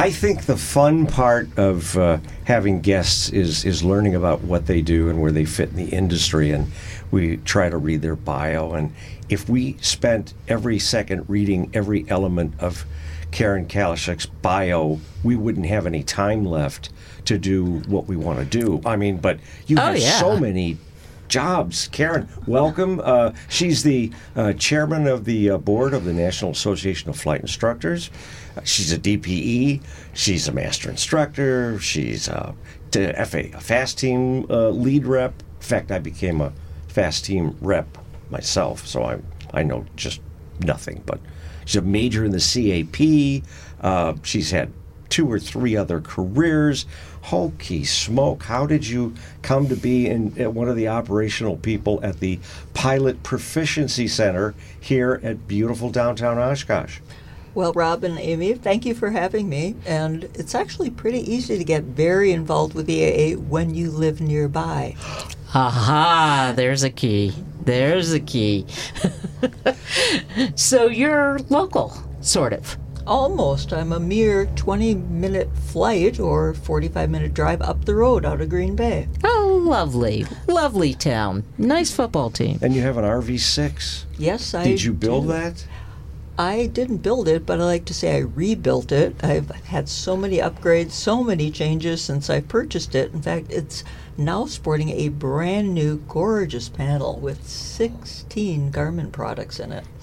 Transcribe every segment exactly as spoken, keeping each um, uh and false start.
I think the fun part of uh, having guests is is learning about what they do and where they fit in the industry, and we try to read their bio. And if we spent every second reading every element of Karen Kalashek's bio, we wouldn't have any time left to do what we want to do. I mean, but you Oh, have yeah. so many jobs. Karen, welcome. Uh, she's the uh, chairman of the uh, board of the National Association of Flight Instructors. Uh, she's a D P E. She's a master instructor. She's a, t- F A, a fast team uh, lead rep. In fact, I became a fast team rep myself, so I I know just nothing. But she's a major in the C A P. Uh, she's had two or three other careers. Holy smoke, how did you come to be in, uh, one of the operational people at the Pilot Proficiency Center here at beautiful downtown Oshkosh? Well, Rob and Amy, thank you for having me. And it's actually pretty easy to get very involved with the A A when you live nearby. Aha, there's a key. There's a key. So you're local, sort of. Almost. I'm a mere twenty-minute flight or forty-five-minute drive up the road out of Green Bay. Oh, lovely. Lovely town. Nice football team. And you have an R V six. Yes, I Did you build do. that? I didn't build it, but I like to say I rebuilt it. I've had so many upgrades, so many changes since I purchased it. In fact, it's now sporting a brand new, gorgeous panel with sixteen Garmin products in it.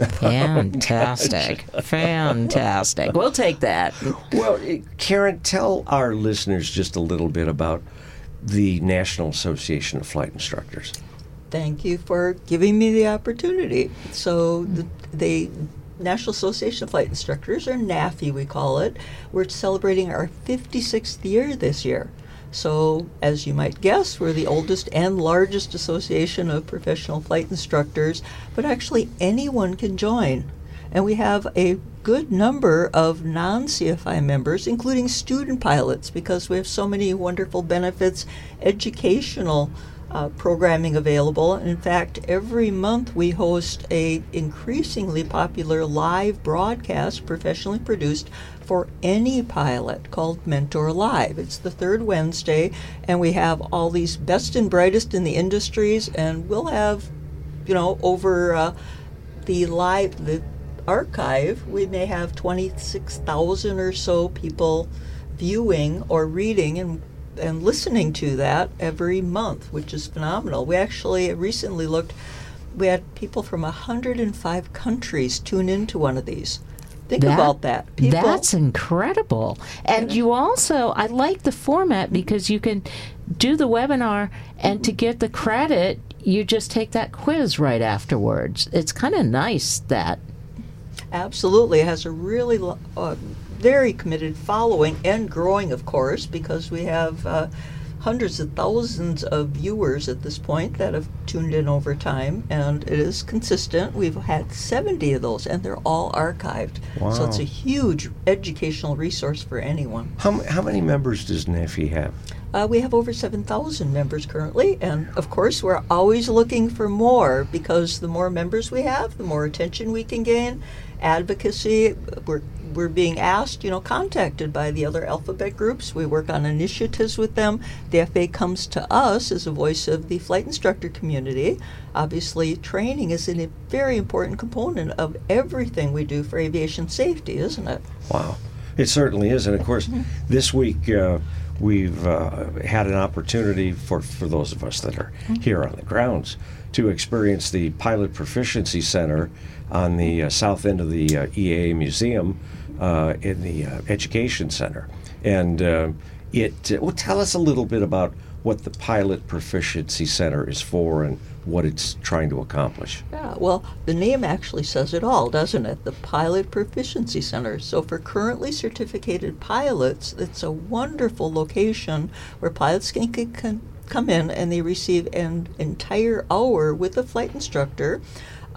Fantastic. Fantastic. We'll take that. Well, eh, Karen, tell our listeners just a little bit about the National Association of Flight Instructors. Thank you for giving me the opportunity. So the, the National Association of Flight Instructors, or NAFI we call it, we're celebrating our fifty-sixth year this year. So, as you might guess, we're the oldest and largest association of professional flight instructors, but actually anyone can join. And we have a good number of non-C F I members, including student pilots, because we have so many wonderful benefits, educational uh, programming available. In fact, every month we host a increasingly popular live broadcast, professionally produced, for any pilot called Mentor Live. It's the third Wednesday, and we have all these best and brightest in the industries, and we'll have, you know, over uh, the live, the archive, we may have twenty-six thousand or so people viewing or reading and and listening to that every month, which is phenomenal. We actually recently looked, we had people from one hundred five countries tune into one of these. Think That- about that. People, That's incredible. And you also, I like the format because you can do the webinar, and to get the credit, you just take that quiz right afterwards. It's kind of nice that. absolutely, it has a really lo- uh, very committed following, and growing, of course, because we have uh, hundreds of thousands of viewers at this point that have tuned in over time, and it is consistent. We've had seventy of those, and they're all archived. So it's Wow. a huge educational resource for anyone. How, m- how many members does NAFI have? Uh, we have over seven thousand members currently, and of course we're always looking for more, because the more members we have, the more attention we can gain, advocacy. We're, we're being asked, you know, contacted by the other alphabet groups. We work on initiatives with them. The F A A comes to us as a voice of the flight instructor community. Obviously, training is a very important component of everything we do for aviation safety, isn't it? Wow. It certainly is. And of course, this week uh, we've uh, had an opportunity for, for those of us that are here on the grounds to experience the Pilot Proficiency Center on the uh, south end of the uh, E A A Museum uh, in the uh, Education Center. And uh, it, uh, well, tell us a little bit about what the Pilot Proficiency Center is for and what it's trying to accomplish. Yeah, well, the name actually says it all, doesn't it? The Pilot Proficiency Center. So for currently certificated pilots, it's a wonderful location where pilots can, can, can come in and they receive an entire hour with a flight instructor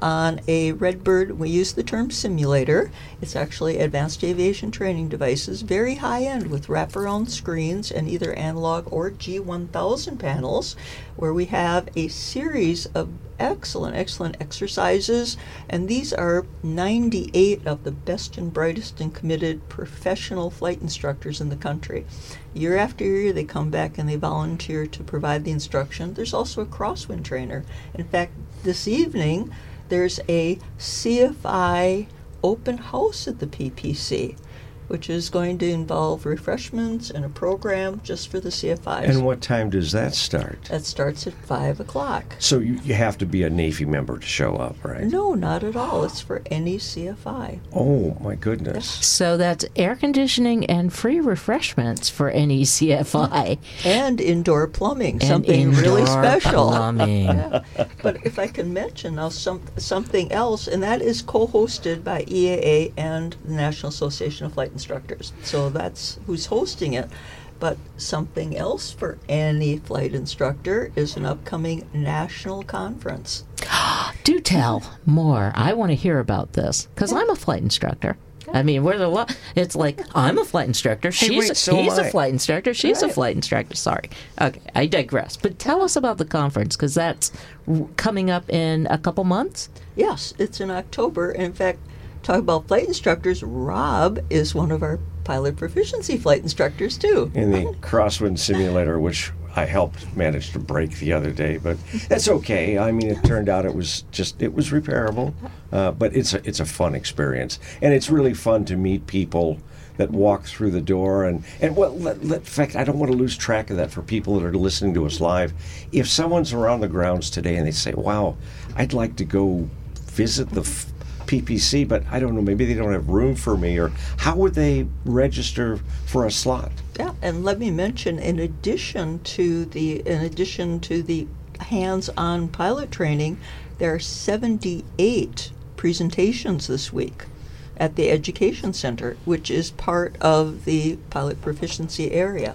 on a Redbird. We use the term simulator. It's actually advanced aviation training devices, very high end with wraparound screens and either analog or G one thousand panels, where we have a series of excellent, excellent exercises. And these are ninety-eight of the best and brightest and committed professional flight instructors in the country. Year after year, they come back and they volunteer to provide the instruction. There's also a crosswind trainer. In fact, this evening, there's a C F I open house at the P P C, which is going to involve refreshments and a program just for the C F Is. And what time does that start? That starts at five o'clock. So you, you have to be a Navy member to show up, right? No, not at all. It's for any C F I. Oh, my goodness. So that's air conditioning and free refreshments for any C F I. And indoor plumbing, And something indoor really special. plumbing. Yeah. But if I can mention now some, something else, and that is co-hosted by E A A and the National Association of Flight Instructors. So that's who's hosting it. But something else for any flight instructor is an upcoming national conference. Do tell more. I want to hear about this because I'm a flight instructor. I mean, we're the lo- it's like I'm a flight instructor. Hey, She's wait, a, so he's am a I. flight instructor. She's a Right. flight instructor. Sorry. Okay, I digress. But tell us about the conference because that's r- coming up in a couple months. Yes, it's in October. In fact, talk about flight instructors, Rob is one of our pilot proficiency flight instructors too. In the crosswind simulator, which I helped manage to break the other day, but that's okay. I mean, it turned out it was just it was repairable, uh, but it's a it's a fun experience, and it's really fun to meet people that walk through the door. And and well, let, let, in fact, I don't want to lose track of that for people that are listening to us live. If someone's around the grounds today and they say, "Wow, I'd like to go visit the f- P P C, but I don't know, maybe they don't have room for me," or how would they register for a slot? Yeah, and let me mention, in addition to the in addition to the hands-on pilot training, there are seventy-eight presentations this week at the Education Center, which is part of the pilot proficiency area.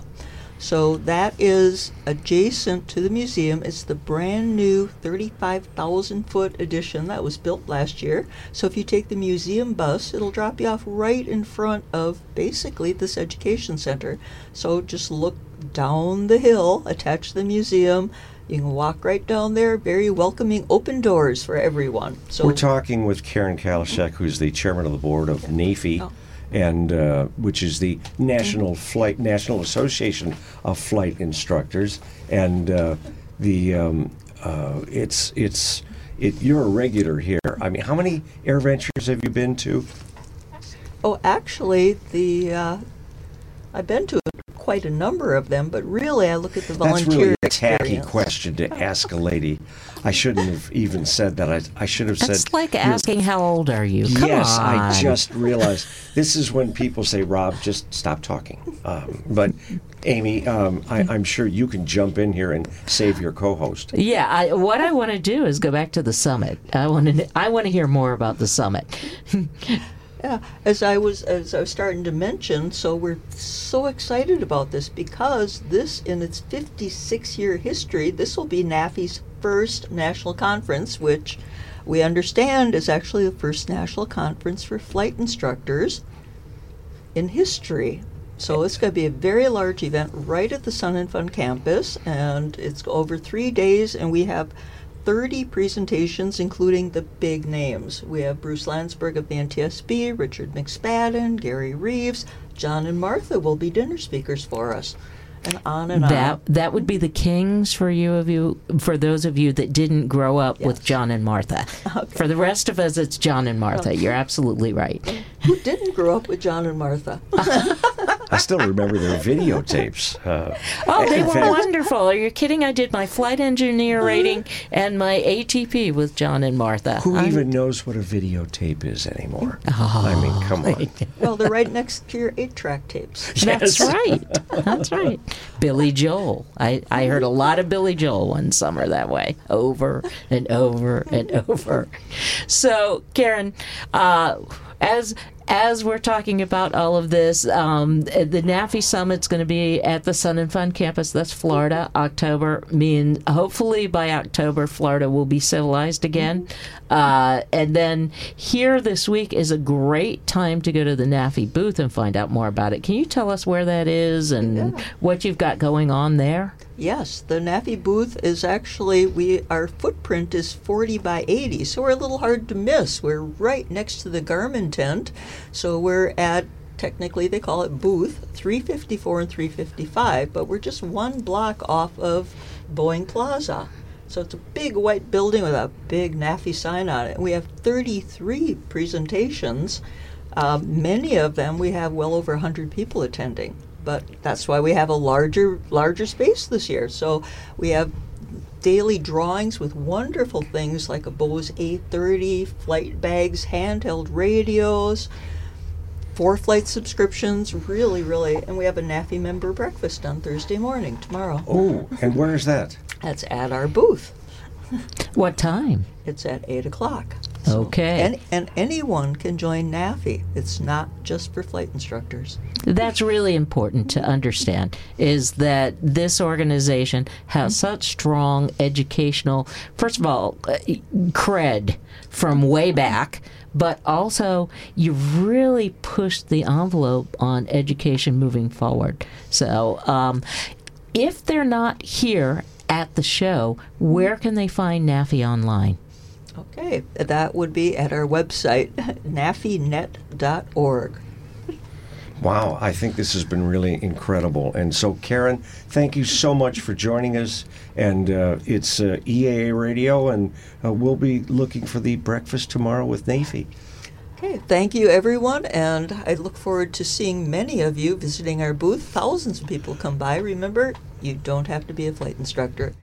So that is adjacent to the museum. It's the brand new thirty-five thousand foot edition that was built last year. So if you take the museum bus, it'll drop you off right in front of basically this education center. So just look down the hill, attached to the museum. You can walk right down there. Very welcoming, open doors for everyone. So We're talking with Karen Kalashek, who's the chairman of the board of NAFI. Oh. And uh, which is the National Flight National Association of Flight Instructors, and uh, the um, uh, it's it's it. You're a regular here. I mean, how many air ventures have you been to? Oh, actually, the uh, I've been to quite a number of them, but really I look at the That's volunteer really a tacky experience. question to ask a lady. I shouldn't have even said that. I, I should have That's said. like you're- asking how old are you? Come yes, on. I just realized. This is when people say, "Rob, just stop talking." Um, but Amy, um, I, I'm sure you can jump in here and save your co-host. Yeah, I, what I want to do is go back to the summit. I want to. I want to hear more about the summit. Yeah, as I was as I was starting to mention, so we're so excited about this because this, in its fifty-six year history, this will be NAFI's first national conference, which we understand is actually the first national conference for flight instructors in history. So it's going to be a very large event right at the Sun and Fun campus, and it's over three days, and we have thirty presentations, including the big names. We have Bruce Landsberg of the N T S B, Richard McSpadden, Gary Reeves, John and Martha will be dinner speakers for us, and on and That on. that would be the Kings for you of you for those of you that didn't grow up with Yes. John and Martha. Okay. For the rest of us, it's John and Martha. You're absolutely right. Who didn't grow up with John and Martha? I still remember their videotapes. Uh, Oh, they in were fact- wonderful. Are you kidding? I did my flight engineer rating and my A T P with John and Martha. Who I'm- even knows what a videotape is anymore? I mean, come on. Well, they're right next to your eight-track tapes. That's Yes. right. That's right. Billy Joel. I, I heard a lot of Billy Joel one summer that way, over and over and over. So, Karen, uh, as as we're talking about all of this, um, the NAFI Summit's going to be at the Sun and Fun campus. That's Florida, October. Mean hopefully by October, Florida will be civilized again. Uh, and then here this week is a great time to go to the NAFI booth and find out more about it. Can you tell us where that is and Yeah. what you've got going on there? Yes, the NAFI booth is actually, we our footprint is forty by eighty, so we're a little hard to miss. We're right next to the Garmin tent, so we're at, technically they call it booth three fifty-four and three fifty-five, but we're just one block off of Boeing Plaza. So it's a big white building with a big NAFI sign on it. And we have thirty-three presentations. Uh, many of them, we have well over one hundred people attending. But that's why we have a larger larger space this year. So we have daily drawings with wonderful things like a Bose A thirty, flight bags, handheld radios, four flight subscriptions, really, really. And we have a NAFI member breakfast on Thursday morning, tomorrow. Oh, and where is that? That's at our booth. What time? It's at eight o'clock. Okay. And, and anyone can join NAFI. It's not just for flight instructors. That's really important to understand, is that this organization has such strong educational, first of all, uh, cred from way back, but also you really pushed the envelope on education moving forward. So um, if they're not here at the show, where can they find NAFI online? Okay, that would be at our website, nafi net dot org. Wow, I think this has been really incredible. And so, Karen, thank you so much for joining us. And uh, it's uh, E A A Radio, and uh, we'll be looking for the breakfast tomorrow with NAFI. Okay, thank you, everyone, and I look forward to seeing many of you visiting our booth. Thousands of people come by. Remember, you don't have to be a flight instructor.